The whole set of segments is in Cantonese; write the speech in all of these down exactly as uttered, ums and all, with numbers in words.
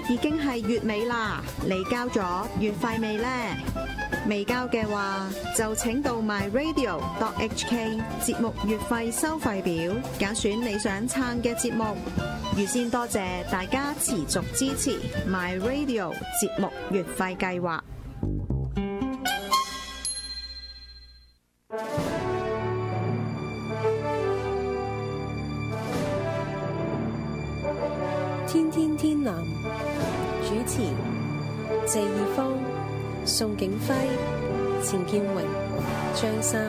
已經係月尾啦，你交咗月費未呢？未交嘅話，就請到 my radio dot h k 節目月費收費表，揀選你想撐嘅節目。預先多謝大家持續支持 my radio 節目月費計劃。 天天天藍主持謝義方、宋景輝、錢建榮、張三。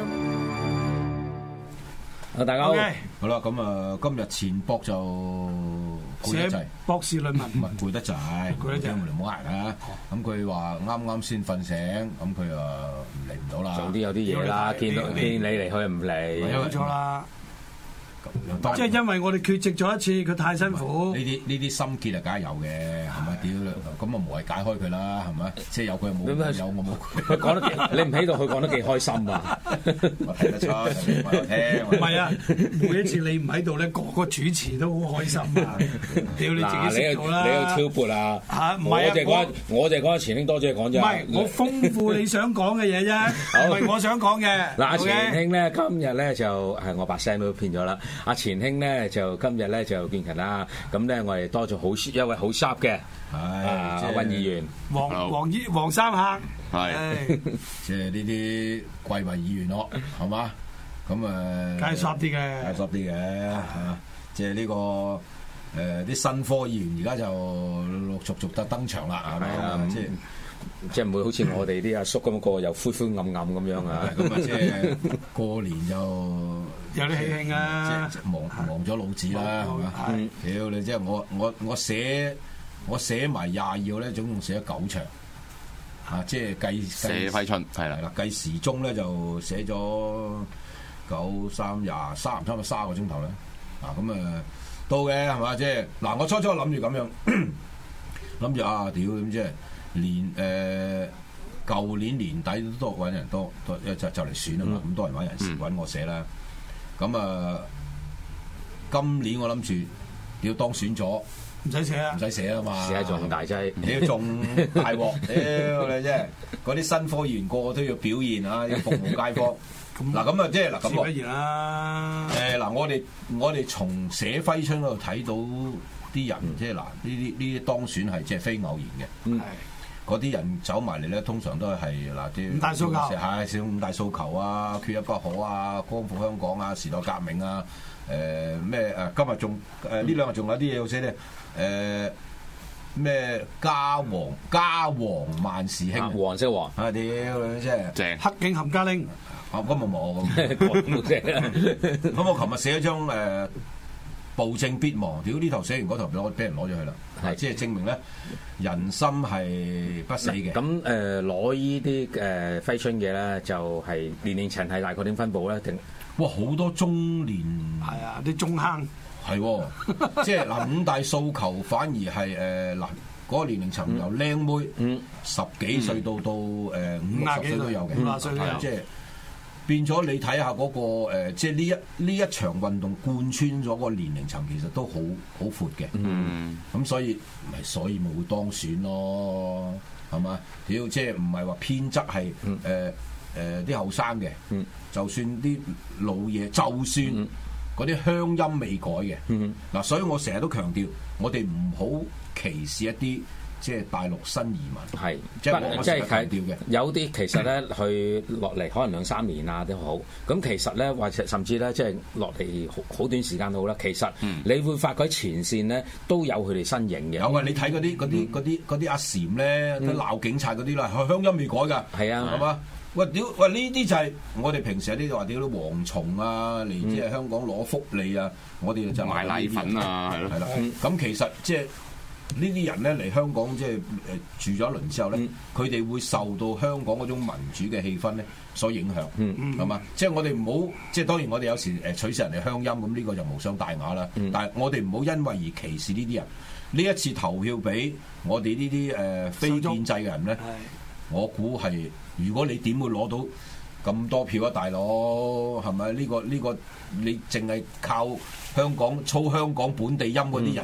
啊，大家好， Okay. 好啦，咁啊，今日前博就攰得滯， 博士論文唔係攰得滯， 攰得滯， 唔好捱啦。咁佢話啱啱先瞓醒，咁佢又嚟唔到啦。 總之有啲嘢啦，見到見你嚟，佢又唔嚟， 冇錯啦。即係因為我哋缺席咗一次，佢太辛苦。 呢啲呢啲心結啊，梗係有嘅，係咪？屌，咁啊無謂解開佢啦，係咪？即係有佢冇，有我冇。 佢講得幾，你唔喺度，佢講得幾開心啊！ 我睇得出，唔係我聽。 唔係啊，每一次你唔喺度咧，個個主持都好開心啊！屌你自己識做啦！ 你要挑撥啊！ 嚇，唔係啊！ 我就講，我就講錢兄多謝講啫。 唔係，我豐富你想講嘅嘢啫，唔係我想講嘅。 嗱，錢兄咧，今日咧就係我把聲都變咗啦。阿錢兄咧就今日咧就見勤啦，咁咧我哋多咗好一位好 sharp 嘅，啊溫議員， 黃黃議黃三客， 係即係呢啲貴為議員咯，係嘛？咁誒， 梗係 sharp 啲嘅， 梗係 sharp 啲嘅，嚇！即係呢個誒啲新科議員而家就陸陸續續得登場啦，係咪啊？即係。 即係唔會好似我哋啲阿叔咁個又灰灰暗暗咁樣啊！ 咁啊，即係過年就有啲喜慶啊！ 即係忙忙咗老子啦，係嘛？屌你！即係我我我寫我寫埋廿二號咧，總共寫咗九場嚇，即係計寫揮春係啦， 計時鐘咧就寫咗九三廿三差唔多三個鐘頭咧。啊咁啊到嘅係嘛？即係嗱，我初初諗住咁樣諗住啊，屌咁即係。年誒舊年年底都多揾人多多，就就嚟選啊嘛，咁、嗯、多人揾人揾我寫啦。咁啊，今年我諗住要當選咗， 唔使寫啊， 唔使寫啊嘛， 寫仲大劑， 你要仲大鑊，屌你真係嗰啲新科議員個個都要表現啊，要服務街坊。嗱咁啊，即係嗱咁喎。 自然啦。誒嗱，我哋我哋從寫揮春嗰度睇到啲人，即係嗱呢啲呢啲當選係即係非偶然嘅。 嗯。 嗰啲人走埋嚟咧，通常都係嗱啲五大訴求， 係少五大訴求啊，缺一不可啊，光復香港啊，時代革命啊，誒咩誒今日仲誒呢兩日仲有啲嘢好寫咧，誒咩家王家王萬事興， 黃色王啊屌你真係正黑警冚家拎， 啊咁啊冇咁，咁我琴日寫咗張誒。暴政必亡，屌呢頭寫完嗰頭攞俾人攞咗去啦，係即係證明咧人心係不死嘅。 咁誒攞依啲誒揮春嘅咧，就係年齡層係大概點分佈咧？定哇好多中年係啊啲中坑係喎，即係嗱五大訴求反而係誒嗱嗰個年齡層由靚妹、嗯、十幾歲到到誒五六十歲都有嘅， 五十歲都有即係。變咗你睇下嗰個誒，即係呢一呢一場運動貫穿咗個年齡層，其實都好好闊嘅。嗯，咁所以咪所以咪會當選咯，係嘛？屌，即係唔係話偏執係誒誒啲後生嘅，就算啲老嘢，就算嗰啲鄉音未改嘅，嗱、嗯啊，所以我成日都強調，我哋唔好歧視一啲。即係大陸新移民，係即係我成日強調嘅。 有啲其實咧，去落嚟可能兩三年啊都好。咁其實咧，或者甚至咧，即係落嚟好好短時間都好啦。其實你會發覺前線咧都有佢哋身影嘅。 有啊，你睇嗰啲嗰啲嗰啲嗰啲阿禪咧，都鬧警察嗰啲啦，鄉音未改㗎。係啊，係嘛？喂屌！喂呢啲就係我哋平時有啲話屌啲蝗蟲啊嚟即係香港攞福利啊，我哋就買奶粉啊，係咯， 係啦。咁其實即係。呢啲人咧嚟香港即係誒住咗一輪之後咧，佢哋、嗯、會受到香港嗰種民主嘅氣氛咧所影響，係嘛、嗯？即係我哋唔好，即係當然我哋有時誒取笑人哋鄉音，咁呢個就無傷大雅啦。嗯、但係我哋唔好因為而歧視呢啲人。呢一次投票俾我哋呢啲誒非建制嘅人咧，我估係如果你點會攞到咁多票啊，大佬係咪？呢、呢個呢、呢個你淨係靠香港操香港本地音嗰啲人。嗯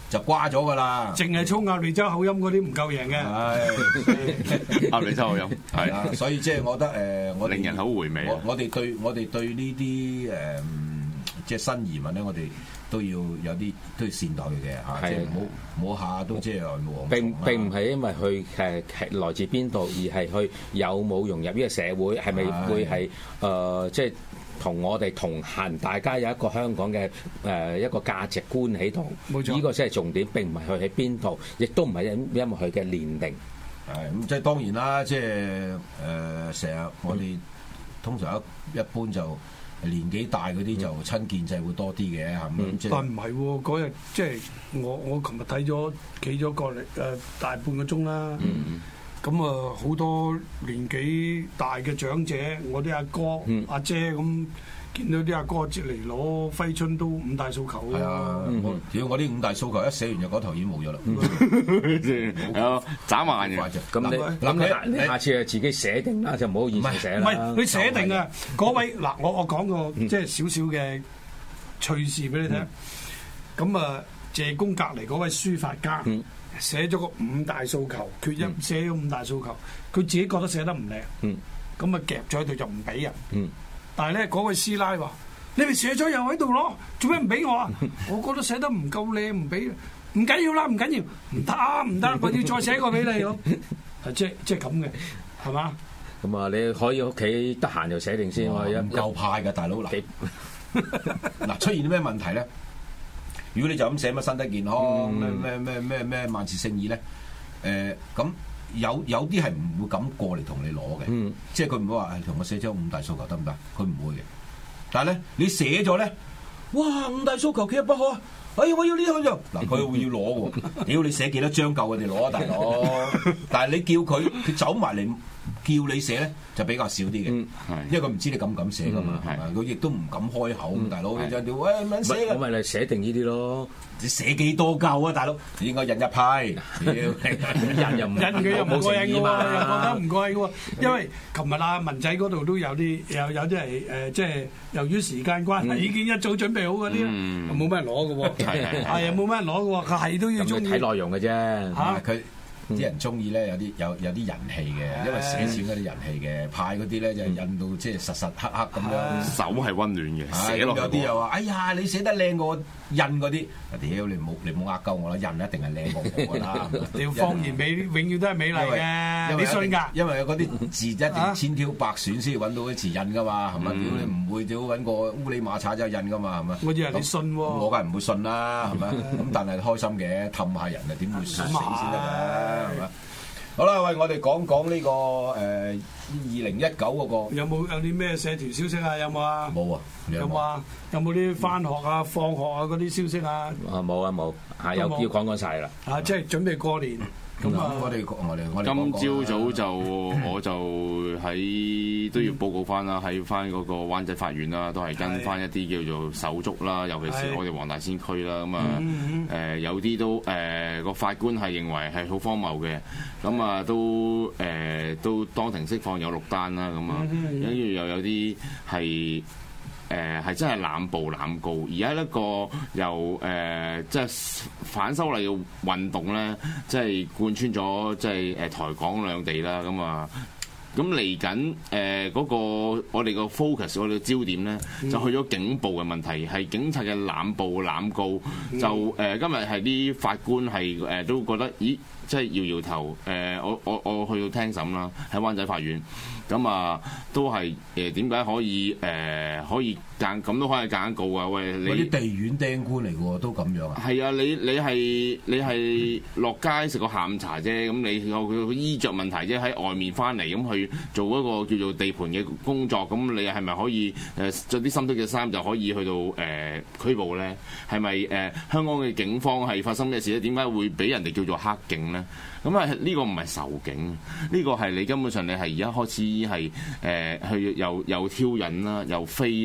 就瓜咗噶啦。 淨係操鴨脷洲口音嗰啲唔夠贏嘅。 係鴨脷洲口音係啊，所以即係我覺得誒，我哋令人好回味。 我我哋對我哋對呢啲誒，即係新移民咧，我哋都要有啲都要善待佢嘅嚇，即係唔好唔好下都即係黃。 並並唔係因為佢誒係來自邊度，而係佢有冇融入呢個社會，係咪會係誒即係同我哋同行，大家有一個香港嘅誒、呃、一個價值觀喺度。冇錯，呢個先係重點，並唔係佢喺邊度，亦都唔係因因為佢嘅年齡。 係咁，即係當然啦，即係誒成日我哋通常一一般就。年紀大嗰啲就親建制會多啲嘅，係咪、嗯？ 但唔係喎，嗰日即係我我琴日睇咗企咗過嚟誒大半個鐘啦。咁啊好多年紀大嘅長者，我啲阿哥、嗯、阿姐咁。見到啲阿哥接嚟攞揮春都五大訴求咯。係啊， 我屌我啲五大訴求一寫完就嗰頭已經冇咗啦。 係啊，眨眼嘅。 咁你咁你你下次就自己寫定啦，就唔好現場寫啦。 唔係你寫定啊！嗰位嗱，我我講個即係少少嘅趣事俾你聽。咁啊，謝公隔離嗰位書法家寫咗個五大訴求，缺一寫咗五大訴求，佢自己覺得寫得唔靚。咁啊夾咗喺度就唔俾人。但係咧，嗰位師奶話：你咪寫咗又喺度攞，做咩唔俾我啊？我覺得寫得唔夠靚，唔俾，唔緊要啦，唔緊要，唔得啊，唔得，我要再寫個俾你咯。係即即係咁嘅，係嘛？ 咁啊，你可以屋企得閒就寫定先。我唔夠派嘅大佬嗱，嗱出現啲咩問題咧？如果你就咁寫乜身體健康，咩咩咩咩咩萬事勝意咧？誒咁。有有啲係唔會咁過嚟同你攞嘅，嗯、即係佢唔會話同我寫咗五大訴求得唔得？佢唔會嘅。但係咧，你寫咗咧，哇五大訴求缺一不可，哎呀我要呢樣就嗱，佢會要攞喎。屌你寫幾多張夠佢哋攞啊，大佬！但係你叫佢佢走埋嚟叫你寫咧，就比較少啲嘅，嗯、因為佢唔知你敢唔敢寫噶嘛，係咪？佢亦都唔敢開口，嗯、大佬你就屌喂唔撚寫嘅。 我咪嚟寫定呢啲咯。 你寫幾多夠啊，大佬？你應該印一批， 印又唔印佢又唔過癮嘅喎，又覺得唔過癮嘅喎。 嗯、 因為琴日啊文仔嗰度都有啲有有啲係誒，即係由於時間關係，已經一早準備好嗰啲啦，冇乜人攞嘅喎，係啊冇乜人攞嘅喎，佢係都要中意睇內容嘅啫嚇佢。啲人中意咧有啲有有啲人氣嘅，因為寫錢嗰啲人氣嘅，派嗰啲咧就印到即係實實刻刻咁樣，手係溫暖嘅。寫落有啲又話：哎呀，你寫得靚過印嗰啲。屌你冇你冇呃鳩我啦，印一定係靚過我㗎啦。 屌方言美永遠都係美麗嘅，你信㗎？ 因為嗰啲字一定千挑百選先揾到啲字印㗎嘛，係咪？屌你唔會屌揾個烏里馬叉就印㗎嘛，係咪？ 我以為你信喎， 我梗係唔會信啦，係咪？咁但係開心嘅，氹下人啊，點會死先得㗎？係嘛？好啦，喂，我哋講講呢個誒二零一九嗰個有冇有啲咩社團消息啊？有冇啊？ 冇啊！ 有冇啊？有冇啲返學啊、放學啊嗰啲消息啊？ 啊冇啊冇，係有要講講晒啦。 啊，即係準備過年。 咁啊！我哋我哋我哋今朝早就我就喺都要報告翻啦，喺翻嗰個灣仔法院啦，都係跟翻一啲叫做手足啦，尤其是我哋黃大仙區啦，咁啊誒有啲都誒個法官係認為係好荒謬嘅，咁啊都誒都當庭釋放有六單啦，咁啊跟住又有啲係。誒係、呃、真係濫捕濫告，而家一個由誒、呃、即係反修例嘅運動咧，即係貫穿咗即係誒台港兩地啦，咁啊，咁嚟緊誒嗰個我哋個 focus，我哋嘅焦點咧，就去咗警暴嘅問題，係警察嘅濫捕濫告，就誒、呃、今日係啲法官係誒、呃、都覺得，咦，即係搖搖頭，誒、呃、我我我去到聽審啦，喺灣仔法院。咁啊，都係誒點解可以誒、呃、可以間咁都可以間告啊？喂，你啲地院釘官嚟嘅喎，都咁樣啊？ 係啊，你你係你係落街食個下午茶啫，咁你有佢衣着問題啫，喺外面翻嚟咁去做一個叫做地盤嘅工作，咁你係咪可以誒著啲深色嘅衫就可以去到誒、呃、拘捕咧？係咪誒香港嘅警方係發生咩事咧？點解會俾人哋叫做黑警咧？咁啊，呢個唔係仇警，呢、這個係你根本上你係而家開始係誒、呃、去又又挑釁啦，又非禮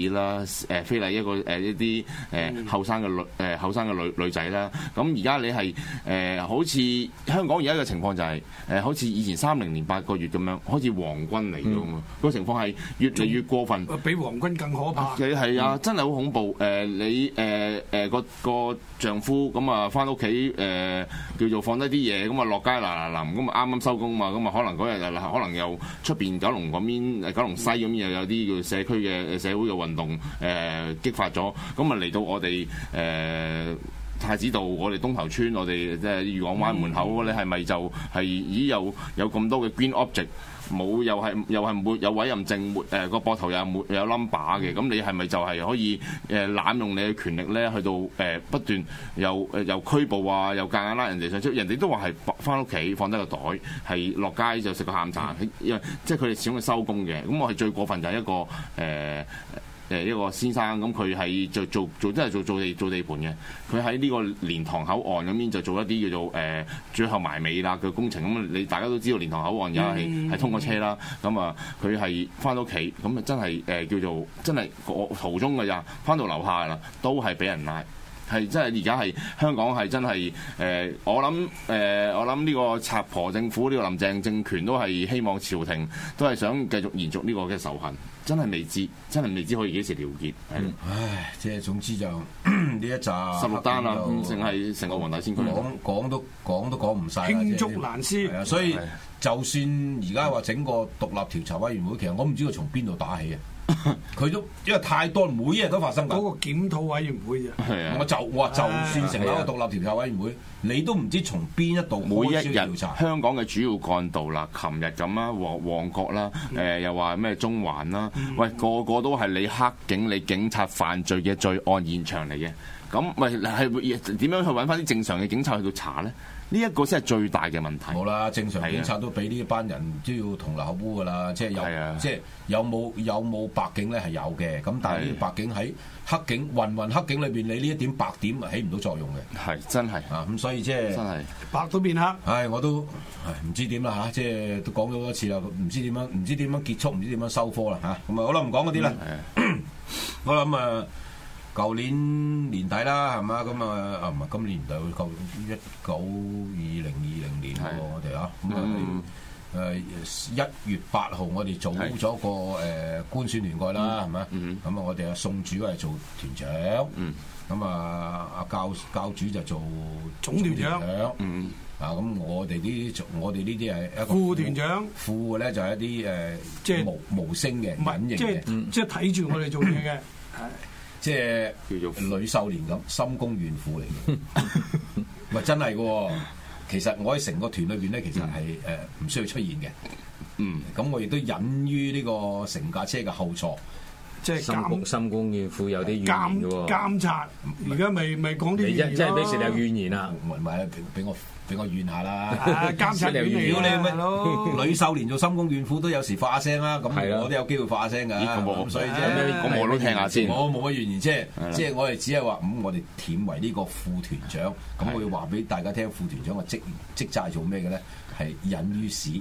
節啦，誒非禮一個誒一啲誒後生嘅女誒後生嘅女女仔啦。咁而家你係誒、呃、好似香港而家嘅情況就係、是、誒好似以前三零年八個月咁樣，好似皇軍嚟㗎嘛。個、嗯、情況係越嚟越過分， 比皇軍更可怕。 你係啊，真係好恐怖。誒、呃、你誒誒個個丈夫咁啊翻屋企誒叫做放低啲嘢，咁啊落街嗱嗱臨，咁啊啱啱收工嘛，咁啊可能嗰日可能又出邊九龍嗰邊九龍西咁又有啲叫社區嘅社會嘅運動誒、呃、激發咗，咁啊嚟到我哋誒、呃、太子道，我哋東頭村，我哋即係漁港灣門口，嗯、你係咪就係咦有有咁多嘅 green object？冇又係又係沒有委任證，誒個膊頭又冇有 number 嘅，咁你係咪就係可以誒濫用你嘅權力咧？去到誒不斷又誒又拘捕啊，又夾硬拉人哋上出，人哋都話係翻屋企放低個袋，係落街就食個下午茶，因為即係佢哋始終係收工嘅。咁我係最過分就係一個誒。呃誒一個先生咁，佢係做做做真係做做地做地盤嘅。佢喺呢個蓮塘口岸咁邊就做一啲叫做誒、呃、最後埋尾啦嘅工程。咁你大家都知道蓮塘口岸而家係係通過車啦。咁啊，佢係翻到屋企咁啊，真係誒、呃、叫做真係途中㗎咋，翻到樓下啦都係俾人拉。係真係而家係香港係真係誒、呃，我諗誒、呃，我諗呢個賊婆政府呢、呢個林鄭政權都係希望朝廷都係想繼續延續呢個嘅仇恨，真係未知，真係未知可以幾時了結。 嗯、唉，即係總之就呢一集十六單啦，淨係成個黃大仙區講講都講都講唔晒， 罄竹難書。 所以就算而家話整個獨立調查委員會，其實我唔知佢從邊度打起啊！佢都因為太多，每一日都發生緊。嗰個檢討委員會啫， 啊、我就我話就算成立一個獨立調查委員會，你都唔知從邊一度每一日調查。 香港嘅主要幹道啦，琴日咁啦，旺旺角啦，誒、呃、又話咩中環啦，嗯、喂個個都係你黑警、你警察犯罪嘅罪案現場嚟嘅。咁咪係點樣去揾翻啲正常嘅警察去到查咧？呢一個先係最大嘅問題。 冇啦，正常警察都俾呢班人都要同流合污噶啦，即係有，的即係有冇有冇白警咧係有嘅。咁但係呢啲白警喺黑警混混黑警裏邊，你呢一點白點係起唔到作用嘅。係真係啊，咁所以即係真係白都變黑。 唉，我都唉唔知點啦嚇，即係都講咗多次啦，唔知點樣，唔知點樣結束，唔知點樣收科啦嚇。咁啊好啦，唔講嗰啲啦。我諗啊。舊年年底啦，係嘛？咁啊啊唔係今年年底，會夠一九二零二零年喎，我哋啊咁啊誒一月八號，我哋組咗個誒官選聯賽啦，係咪？咁啊，我哋啊宋主係做團長，咁啊阿教教主就做總團長， 嗯啊咁我哋啲我哋呢啲係一個副團長， 副嘅咧就係一啲誒即係無無聲嘅隱形嘅， 即係即係睇住我哋做嘢嘅，係。 即係叫做呂秀蓮咁，深宮怨婦嚟嘅，唔係真係嘅喎。其實我喺成個團裏邊咧，其實係誒唔需要出現嘅。嗯，咁我亦都隱於呢個成架車嘅後座， 即係監深宮怨婦有啲怨言嘅喎。 監察，而家咪咪講啲怨言咯。 即係俾時你有怨言啦， 唔係俾俾我。俾我怨下啦， 監察你你咩咯？ 呂秀蓮做深宮怨婦都有時發下聲啦，咁我都有機會發下聲㗎。咁所以即係咁我都聽下先。 我冇乜怨言，即係即係我哋只係話，咁我哋忝為呢個副團長，咁我要話俾大家聽，副團長嘅職職責係做咩嘅咧？係隱於市，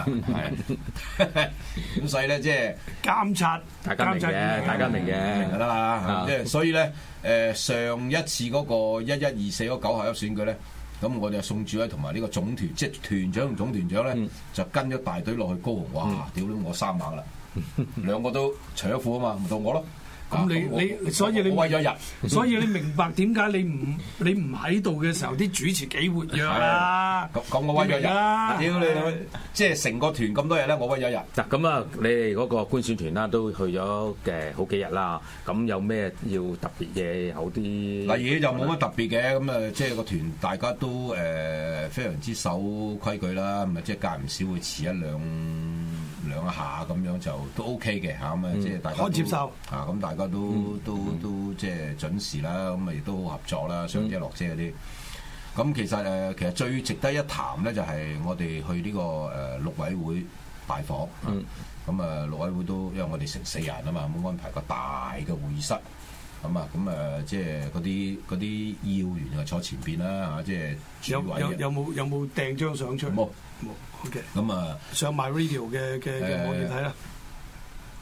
咁所以咧即係監察， 大家明嘅，大家明嘅， 明㗎啦。即係所以咧，誒上一次嗰個一一二四嗰九合一選舉咧。咁我哋啊宋主委同埋呢個總團，即係團長同總團長咧，嗯、就跟咗大隊落去高雄，哇！屌你、嗯、我三猛啦，兩個都除咗褲啊嘛，唔到我咯。咁你你所以你為咗人， 所以你明白點解你唔你唔喺度嘅時候，啲主持幾活躍啊？ 咁咁我為咗人，屌你即係成個團咁多日咧，我為咗人。 嗱咁啊，你哋嗰個官選團啦，都去咗嘅好幾日啦。咁有咩要特別嘅？有啲例嘢就冇乜特別嘅。咁啊，即係個團大家都誒非常之守規矩啦。咁啊，即係間唔少會遲一兩兩下咁樣就都 OK 嘅嚇。咁啊，即係大家可接受啊。咁大家都、嗯、都都即係準時啦，咁啊亦都好合作啦，上車落車嗰啲。咁其實誒，其實最值得一談咧，就係我哋去呢、這個誒陸、呃、委會拜訪。咁啊、嗯，陸委會都因為我哋成四人啊嘛，咁安排個大嘅會議室。咁啊，咁啊，即係嗰啲嗰啲要員啊坐前邊啦嚇，即係主委。有有冇有冇掟張相出嚟？冇冇。OK。咁啊，上 MyRadio 嘅嘅嘅網頁睇啦。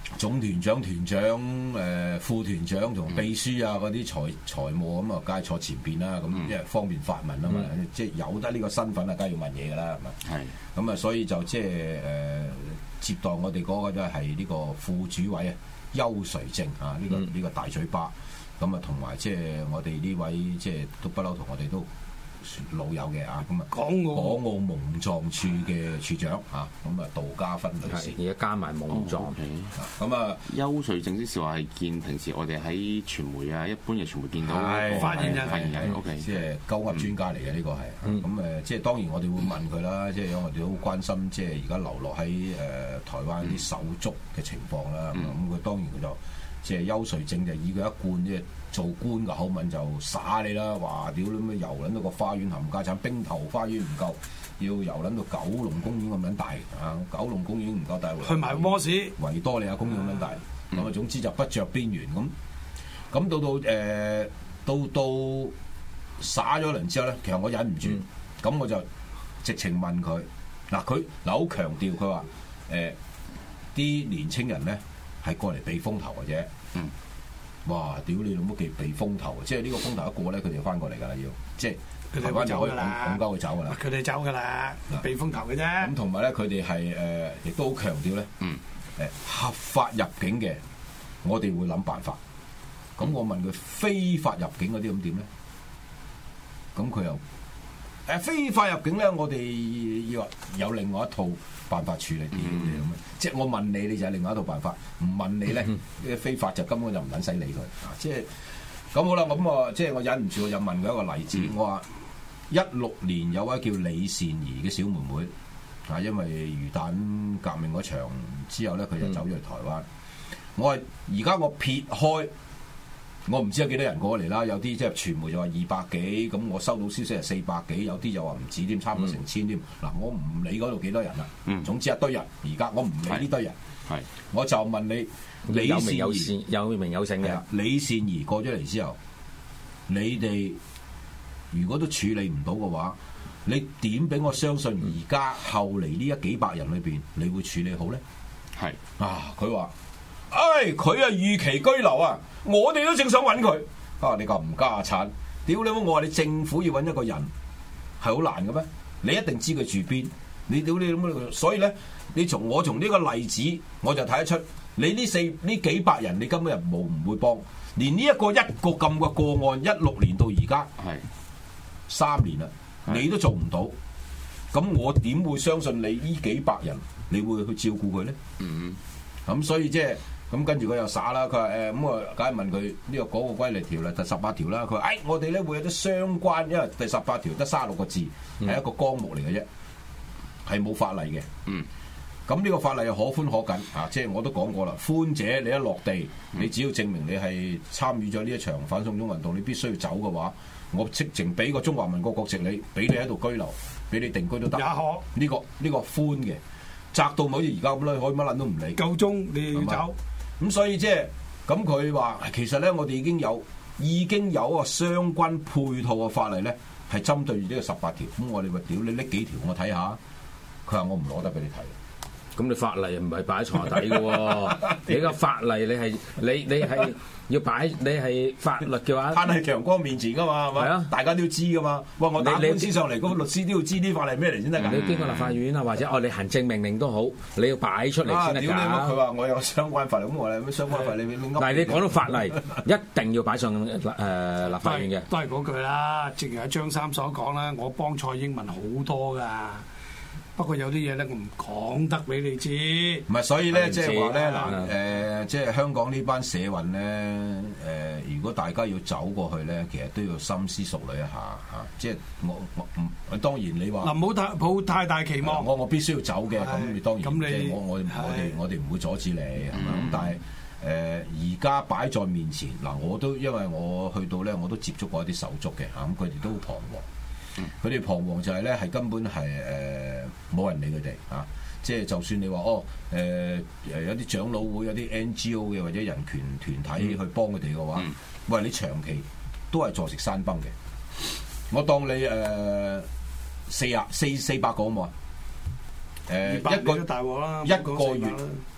總團長、團長、誒、呃、副團長同秘書啊嗰啲財財務咁啊，梗係坐前邊啦，咁因為方便發問啊嘛，嗯、即係有得呢個身份啊，梗係要問嘢㗎啦，係咪？係。咁啊，所以就即係誒接待我哋嗰個都係呢個副主委啊，邱垂正啊，呢、這個呢、嗯、個大嘴巴，咁啊同埋即係我哋呢位即係都不嬲同我哋都老友嘅啊，咁啊港澳蒙藏處嘅處長啊，咁啊杜嘉芬女士， 而家加埋蒙藏， 咁啊邱垂正即係話係見平時我哋喺傳媒啊，一般嘅傳媒見到發言人， 發言人 ，OK， 即係鳩噏專家嚟嘅呢個係，咁誒即係當然我哋會問佢啦，即係因為我哋好關心即係而家流落喺誒台灣啲手足嘅情況啦，咁佢當然佢就即係邱垂正就以佢一貫即係做官嘅口吻就耍你啦，話屌你咩遊撚到個花園冚家產，冰頭花園唔夠，要遊撚到九龍公園咁撚大啊！九龍公園唔夠大， 去埋窩市維多利亞公園咁撚大，咁啊、嗯、總之就不着邊緣咁。咁到到誒、呃、到到耍咗輪之後咧，其實我忍唔住，咁、嗯、我就直情問佢嗱，佢嗱好強調佢話誒啲年青人咧係過嚟避風頭嘅啫。嗯哇！屌你老母幾避風頭，即係呢個風頭一過咧，佢哋就翻過嚟㗎啦，要即係台灣就可以咁鳩佢走㗎啦。 佢哋走㗎啦，避風頭嘅啫。 咁同埋咧，佢哋係誒，亦都好強調咧，誒、嗯、合法入境嘅，我哋會諗辦法。咁、嗯、我問佢非法入境嗰啲咁點咧？咁佢又誒非法入境咧，我哋要有另外一套辦法處理啲嘢咁啊！即係我問你，你就係另外一套辦法；唔問你咧，啲非法就根本就唔撚使理佢啊！即係咁好啦，咁啊，即係我忍唔住，我又問佢一個例子。嗯、我話一六年有位叫李善儀嘅小妹妹啊，因為魚蛋革命嗰場之後咧，佢就走咗去台灣。嗯、我話而家我撇開。我唔知有幾多人過嚟啦，有啲即係傳媒就話二百幾，咁我收到消息係四百幾，有啲就話唔止添，差唔多成千添。嗱、嗯，我唔理嗰度幾多人啦，嗯、總之一堆人。而家我唔理呢堆人，係我就問你，李善儀有名有姓嘅， 李善儀過咗嚟之後，你哋如果都處理唔到嘅話，你點俾我相信而家後嚟呢一幾百人裏邊，你會處理好咧？係是啊，佢話。唉，佢啊預期居留啊，我哋都正想揾佢。啊，你咁唔家產，屌你！我話你政府要揾一個人係好難嘅咩？你一定知佢住邊。你屌你咁，所以咧，你從我從呢個例子，我就睇得出你呢四呢幾百人，你根本就冇唔會幫。連呢一個一個咁嘅個案，一六年到而家係三年啦，你都做唔到。咁我點會相信你呢幾百人你會去照顧佢咧？嗯，咁所以即係。咁跟住佢又耍啦，佢話誒咁啊，梗係問佢呢個嗰個歸嚟條例第十八條啦。佢話誒，我哋咧會有啲相關，因為第十八條得卅六個字，係、嗯、一個綱目嚟嘅啫，係冇法例嘅。嗯，咁呢個法例又可寬可緊啊！即係我都講過啦，寬者你一落地，你只要證明你係參與咗呢一場反送中運動，你必須要走嘅話，我即情俾個中華民國國籍你，俾你喺度居留，俾你定居都得。也可呢、呢個呢、呢個寬嘅，窄到好似而家咁啦，可以乜撚都唔理。夠鐘你要走。咁所以即係咁，佢話其實咧，我哋已經有已經有一個相關配套嘅法例咧，係針對住呢個十八條。咁我哋話屌你拎幾條我睇下，佢話我唔攞得俾你睇。 咁你法例唔係擺喺床底嘅喎，你個法例你係你你係要擺你係法律嘅話， 攤喺陽光面前噶嘛，係嘛？係啊，大家都要知噶嘛。哇！我打官司上嚟，嗰個律師都要知啲法例咩嚟先得㗎。 你經過立法院啊，或者哦，你行政命令都好，你要擺出嚟先得㗎。 佢話我有相關法例，咁我哋咩相關法例？ 但係你講到法例，一定要擺上誒立法院嘅。 都係嗰句啦，正如阿張三所講啦，我幫蔡英文好多㗎。不過有啲嘢咧，我唔講得俾你知。 唔係，所以咧，即係話咧嗱，誒，即係香港呢班社運咧，誒，如果大家要走過去咧，其實都要深思熟慮一下嚇。即係我我唔，當然你話嗱， 唔好太抱太大期望。 我我必須要走嘅，咁你當然即係我我我哋我哋唔會阻止你係嘛。咁但係誒，而家擺在面前嗱，我都因為我去到咧，我都接觸過一啲手足嘅嚇，咁佢哋都好彷徨。佢哋彷徨就係咧，係根本係誒冇人理佢哋啊！即係就算你話哦誒誒、呃、有啲長老會有啲 N G O 嘅或者人權團體去幫佢哋嘅話，嗯、喂你長期都係坐食山崩嘅。我當你誒、呃、四啊四四百個好冇啊？誒、呃、一個大鑊啦， 一個月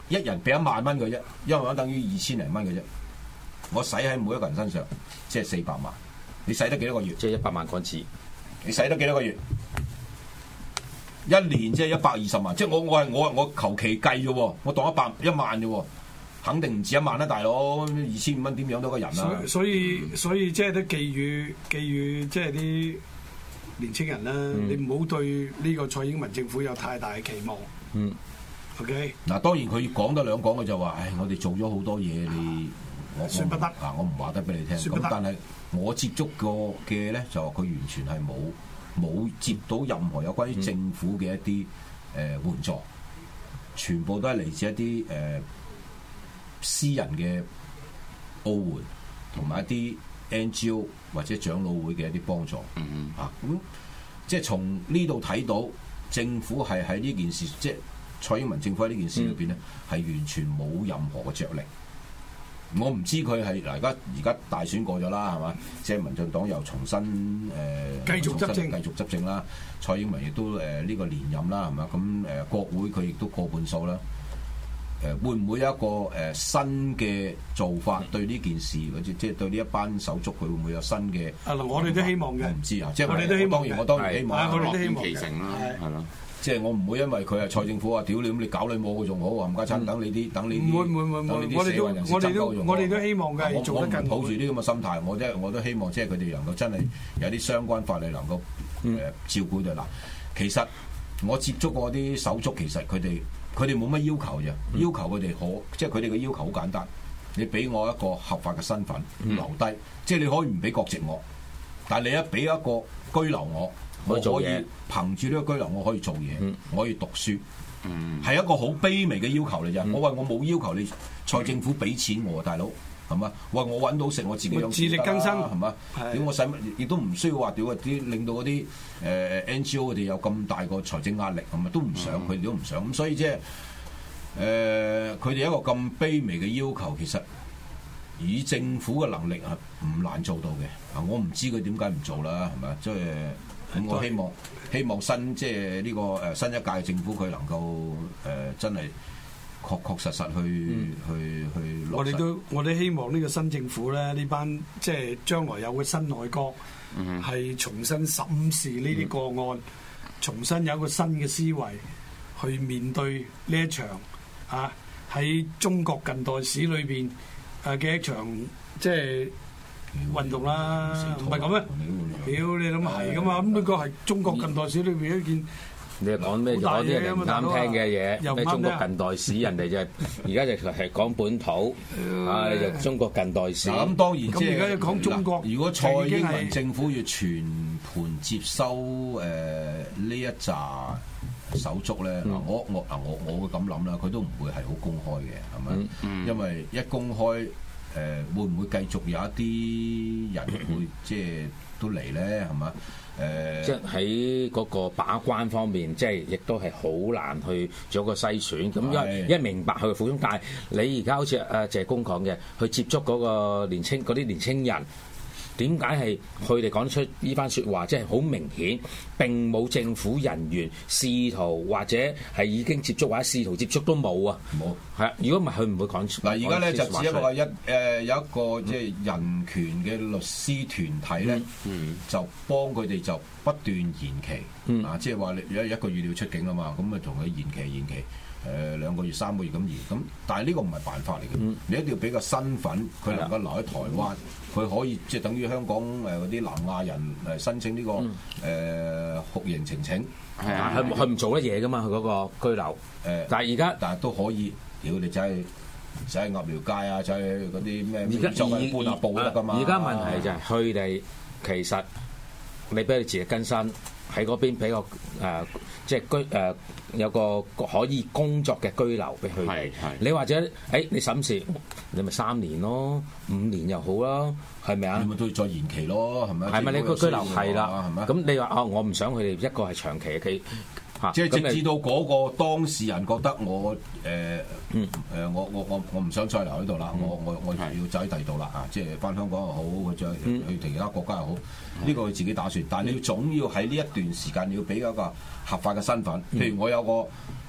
一人俾一萬蚊佢啫，一萬蚊等於二千零蚊嘅啫。我使喺每一個人身上，即係四百萬。你使得幾多個月？ 即係一百萬港紙。 你使得幾多個月？一年即係一百二十萬。即係我我係我我求其計啫喎，我當一百一萬啫喎，肯定唔止一萬啦，大佬。二千五蚊點養到個人啊？ 所以所以即係都寄予寄予即係啲年青人啦，嗯、你唔好對呢個蔡英文政府有太大嘅期望。嗯。OK。嗱， 當然佢講得兩講嘅就話，唉，我哋做咗好多嘢，你我算不得啊，我唔話得俾你聽。咁但係我接觸過嘅咧，就話佢完全係冇冇接到任何有關於政府嘅一啲誒、呃、援助，全部都係嚟自一啲誒、呃、私人嘅澳援同埋一啲 N G O 或者長老會嘅一啲幫助。嗯嗯。啊，咁即係從呢度睇到政府係喺呢件事，即係蔡英文政府喺呢件事裏邊咧，係、嗯、完全冇任何嘅着力。我唔知佢係嗱，而家而家大選過咗啦，係嘛？即係民進黨又重新誒、呃、 繼續執政， 繼續執政啦。蔡英文亦都誒呢、呃這個連任啦，係嘛？咁誒、呃、國會佢亦都過半數啦。誒、呃、會唔會有一個誒、呃、新嘅做法對呢件事，或者即係對呢一班手足，佢會唔會有新嘅？ 啊，我哋都希望嘅。 我唔知啊，即係我哋都希望。 當然我當然希望， 我哋都希望其成啦，係咯。 即係我唔會因為佢係蔡政府話屌你咁，你搞你冇佢仲好啊！唔家親等你啲等你啲， 唔會唔會唔會，我哋都我哋都我哋都希望嘅，做得更好。 我唔抱住呢咁嘅心態，我即係我都希望即係佢哋能夠真係有啲相關法例能夠誒、呃、照顧到嗱。其實我接觸過啲手足，其實佢哋佢哋冇乜要求啫，要求佢哋可即係佢哋嘅要求好簡單，你俾我一個合法嘅身份留低，嗯、即係你可以唔俾國籍我，但係你一俾一個居留我。我可以憑住呢個居留，我可以做嘢，嗯、我可以讀書，係、嗯、一個好卑微嘅要求嚟啫。嗯、我話我冇要求你蔡政府俾錢我，大佬係嘛？我話我揾到食，我自己有自力更生係嘛？點我使乜？亦都唔需要話屌啲令到嗰啲誒 N G O 佢哋有咁大個財政壓力，係咪都唔想？佢哋、嗯、都唔想咁，所以即係誒佢哋一個咁卑微嘅要求，其實以政府嘅能力係唔難做到嘅。啊，我唔知佢點解唔做啦，係咪？即係。咁我希望希望新即係呢個誒新一屆嘅政府佢能夠誒、呃、真係確確實實去、嗯、去去落實。我哋都我哋希望呢個新政府咧，呢班即係將來有個新內閣，係、嗯、重新審視呢啲個案，嗯、重新有一個新嘅思維去面對呢一場啊喺中國近代史裏邊誒嘅一場即係。運動啦，唔係咁咩？屌你諗係噶嘛？咁呢個係中國近代史裏邊一件。 你又講咩？講啲人唔啱聽嘅嘢。咩中國近代史？人哋就而家就係講本土，啊就中國近代史。 咁當然即係而家要講中國。 如果蔡英文政府要全盤接收誒呢一紮手足咧，嗱我我嗱我我會咁諗啦，佢都唔會係好公開嘅，係咪？因為一公開。誒、呃、會唔會繼續有一啲人會即係都嚟咧？係嘛？誒、呃， 即係喺嗰個把關方面，即係亦都係好難去做一個篩選。咁因為一明白佢嘅苦衷，但係你而家好似阿謝公講嘅，去接觸嗰個年青嗰啲年青人。點解係佢哋講得出呢番説話？即係好明顯並冇政府人員試圖或者係已經接觸或者試圖接觸都冇啊！冇係啊！如果唔係佢唔會講出。嗱，而家咧就只不過一誒、呃、有一個即係人權嘅律師團體咧，嗯、就幫佢哋就不斷延期、嗯、啊！即係話你有一個月要出境啦嘛，咁咪同佢延期延期。誒、呃、兩個月三個月咁延咁，但係呢個唔係辦法嚟嘅。嗯、你一定要俾個身份，佢能夠留喺台灣，佢、嗯、可以即係等於香港誒嗰啲南亞人誒申請呢、這個誒、嗯呃、酷刑呈請。係啊，佢佢唔做得嘢噶嘛，佢嗰個居留。誒、呃，但係而家但係都可以，屌你就係就係鴨寮街啊，就係嗰啲咩？而家就係搬下布得噶嘛。而家問題就係佢哋其實你俾佢自力更生。喺嗰邊比較誒、呃，即係居誒、呃、有個可以工作嘅居留俾佢哋。你或者誒、欸，你審視你咪三年咯，五年又好啦，係咪啊？你咪都要再延期咯，係咪？係咪你個居留係啦？係咪？咁你話啊，我唔想佢哋一個係長期嘅期。即係直至到嗰個當事人覺得我誒誒、呃、我我我我唔想再留喺度啦，我我我要走喺第二度啦啊！即係翻香港又好，或者去其他國家又好，呢、嗯、個佢自己打算。但係你要總要喺呢一段時間，你要俾一個合法嘅身份。譬如我有個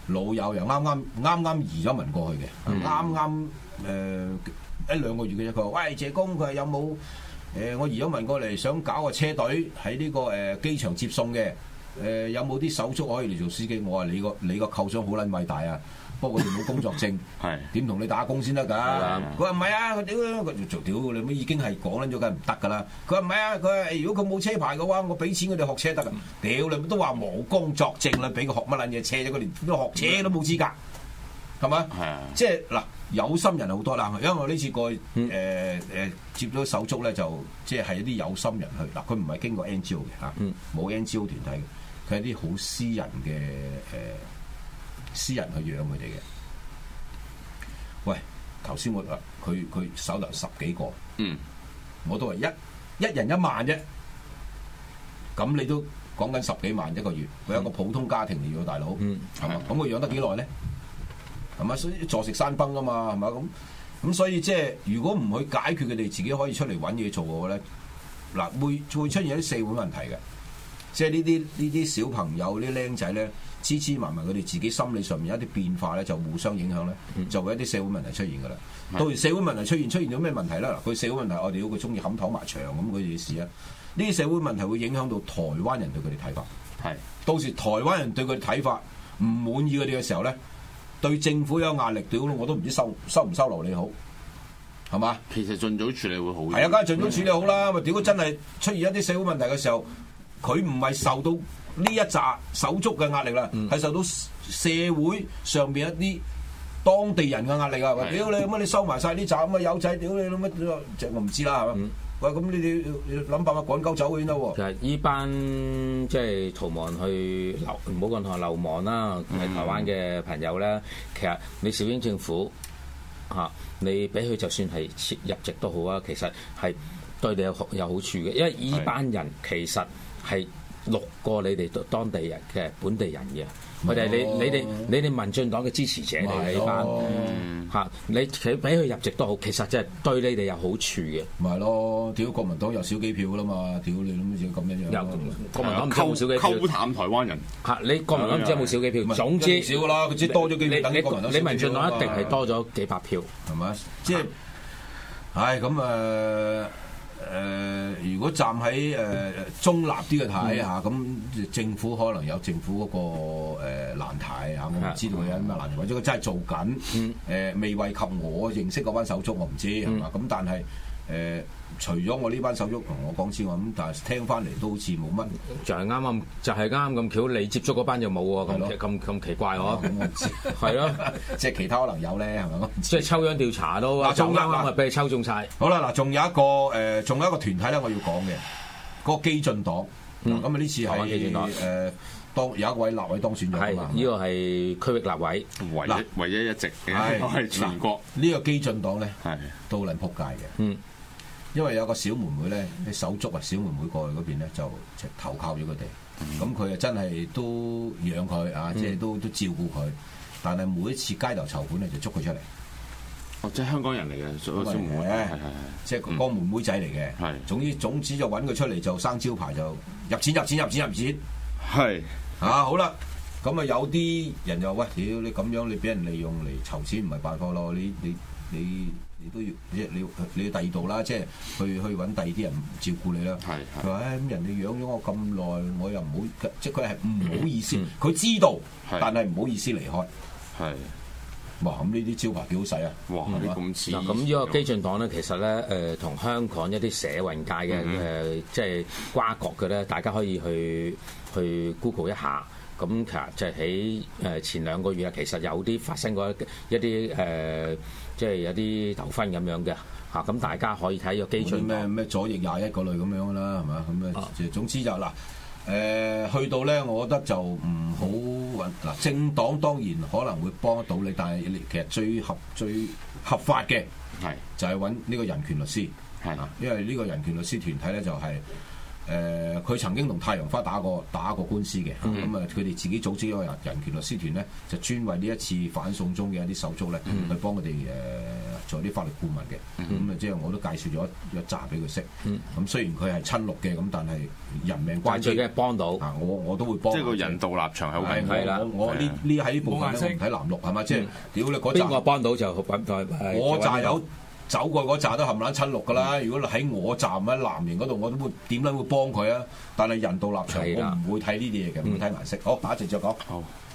老友又啱啱啱啱移咗民過去嘅，啱啱誒一兩個月嘅啫。佢話：喂，謝公，佢話有冇誒、呃？我移咗民過嚟，想搞個車隊喺呢個誒機場接送嘅。誒、呃、有冇啲手足可以嚟做司機？我話你個你個構想好撚偉大啊！不過我哋冇工作證，點同你打工先得㗎？佢話唔係啊！佢屌佢做屌你乜已經係講撚咗，梗係唔得㗎啦！佢話唔係啊！佢話如果佢冇車牌嘅話，我俾錢佢哋學車得㗎。屌你都話冇工作證啦，俾佢學乜撚嘢車啫？佢連學車都冇資格，係咪？即係嗱，有心人好多啦。因為我呢次過去誒誒、呃呃、接咗手足咧，就即係係一啲有心人去嗱，佢唔係經過 N G O 嘅嚇，冇 N G O 團體嘅。佢係啲好私人嘅誒、呃，私人去養佢哋嘅。喂，頭先我話佢佢手頭十幾個，嗯，我都係一一人一萬啫。咁你都講緊十幾萬一個月，佢係一個普通家庭嚟嘅大佬，嗯，係嘛？咁佢養得幾耐咧？係嘛？所以坐食山崩啊嘛，係嘛？咁咁所以即係如果唔去解決佢哋自己可以出嚟揾嘢做嘅話咧，嗱會會出現一啲社會問題嘅。即係呢啲呢啲小朋友呢啲僆仔咧，黐黐埋埋佢哋自己心理上面有一啲變化咧，就互相影響咧，就會有一啲社會問題出現㗎啦。嗯、到時社會問題出現，出現咗咩問題咧？嗱，佢社會問題，我哋要佢中意冚頭埋牆咁佢哋事啊。呢啲社會問題會影響到台灣人對佢哋睇法。係是，到時台灣人對佢哋睇法唔滿意佢哋嘅時候咧，對政府有壓力，屌我都唔知收收唔收留你好，係嘛？其實盡早處理會好啲。係啊，梗係盡早處理好啦。咪屌果真係出現一啲社會問題嘅時候。佢唔係受到呢一紮手足嘅壓力啦，係、嗯、受到社會上邊一啲當地人嘅壓力啊！話屌你乜你收埋晒呢紮咁嘅友仔，屌你乜即係我唔知啦，係嘛？嗯、喂，咁你哋諗辦法趕鳩走佢先得喎。其實呢班即係逃亡去流，唔好講同流亡啦，喺、嗯、台灣嘅朋友咧，其實你小英政府嚇、啊，你俾佢就算係切入籍都好啊，其實係對你有有好處嘅，因為呢班人其實係六個你哋當地人嘅本地人嘅，佢哋你你哋你哋民進黨嘅支持者嚟嘅呢班嚇，你佢俾佢入籍都好，其實即係對你哋有好處嘅。咪係咯，屌國民黨有少幾票啦嘛，屌你諗住咁樣樣。有國民黨溝少幾票，溝淡台灣人嚇，你國民黨唔知有冇少幾票？總之少噶啦，佢只多咗幾票。等國民黨，你民進黨一定係多咗幾百票，係咪？即係，唉咁誒。誒、呃，如果站喺誒、呃、中立啲嘅睇下，咁、嗯、政府可能有政府嗰、那個誒、呃、難題嚇，我唔知道佢有咩難題，或者佢真係做緊，誒、嗯呃、未惠及我認識嗰班手足，我唔知係嘛？咁、嗯、但係誒、呃，除咗我呢班手足同我講之外，咁但係聽翻嚟都好似冇乜，就係啱啱，就係啱啱咁巧，你接觸嗰班就冇喎，咁咁咁奇怪呵？咁我唔知，係咯，即係其他可能有咧，係咪？即係抽樣調查都，嗱，仲啱啱俾你抽中晒。好啦，嗱，仲有一個誒，仲、呃、有一個團體咧，我要講嘅，嗰、那個基進黨，咁啊呢次係誒當有一位立委當選咗啊嘛，呢、這個係區域立委，唯一唯一一席嘅，係全國呢、這個基進黨咧，係都撚撲街嘅，嗯。因為有個小妹妹咧，啲手足啊，小妹妹過去嗰邊咧就投靠咗佢哋，咁佢啊真係都養佢啊，即係都都照顧佢，但係每一次街頭籌款咧就捉佢出嚟。哦，即係香港人嚟嘅，小妹妹咧，係係係，即係個妹妹仔嚟嘅。係，總之總之就揾佢出嚟就生招牌，就入錢入錢入錢入錢。係啊，好啦，咁啊有啲人就喂，屌你咁樣，你俾人利用嚟籌錢唔係辦法咯，你你你。你你都要即係你你要第二度啦，即係去去揾第二啲人照顧你啦。係佢話誒咁人哋養咗我咁耐，我又唔好，即係佢係唔好意思。佢、嗯、知道，是但係唔好意思離開。係哇，咁呢啲招牌幾好使啊！哇，咁似嗱咁呢個基進黨咧，其實咧誒同香港一啲社運界嘅誒、嗯呃、即係瓜葛嘅咧，大家可以去去 Google 一下。咁其實就係喺誒前兩個月啊，其實有啲發生過一啲誒、呃，即係有啲糾紛咁樣嘅嚇。咁大家可以睇個基進咩咩左翼廿一嗰類咁樣啦，係嘛？咁啊，總之就嗱誒、呃，去到咧，我覺得就唔好揾嗱。政黨當然可能會幫得到你，但係其實最合最合法嘅係就係揾呢個人權律師係，因為呢個人權律師團體咧就係、是。誒、 誒佢曾經同太陽花打過打過官司嘅，咁啊佢哋自己組織一個人人權律師團咧，就專為呢一次反送中嘅一啲手足咧，去幫佢哋誒做啲法律顧問嘅。咁啊即係我都介紹咗一紮俾佢識。咁雖然佢係親綠嘅，咁但係人命關天， 最緊係幫到啊！我我都會幫。 即係個人道立場係好明顯。 我我呢呢喺呢部分咧唔睇藍綠係嘛？即係屌你嗰紮邊個幫到就揾我紮有。走過嗰扎都冚唪唥親綠㗎啦！如果喺我站喺藍營嗰度，我都會點樣會幫佢啊？但係人道立場，我唔會睇呢啲嘢嘅，唔會睇顏色。好，下一節再講。好。